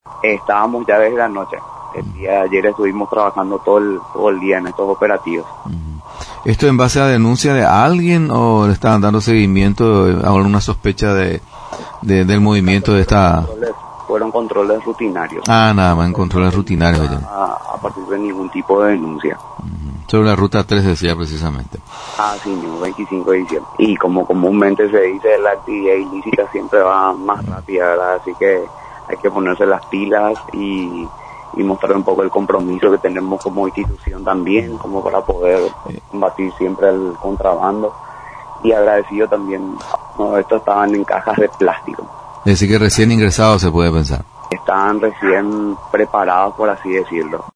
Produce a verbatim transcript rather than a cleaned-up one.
Estábamos ya desde la noche. El día de ayer estuvimos trabajando todo el, todo el día en estos operativos. ¿Esto en base a denuncia de alguien o le estaban dando seguimiento a alguna sospecha de, de del movimiento de esta...? Controles, fueron controles rutinarios. Ah, nada más en controles rutinarios. A, a partir de ningún tipo de denuncia. Uh-huh. Sobre la ruta tres decía precisamente. Ah, sí, mismo, veinticinco de diciembre. Y como comúnmente se dice, la actividad ilícita siempre va más rápida, ¿verdad? Así que hay que ponerse las pilas y... y mostrar un poco el compromiso que tenemos como institución también, como para poder combatir siempre el contrabando. Y agradecido también, no, estos estaban en cajas de plástico. Es decir que recién ingresados se puede pensar. Estaban recién preparados, por así decirlo.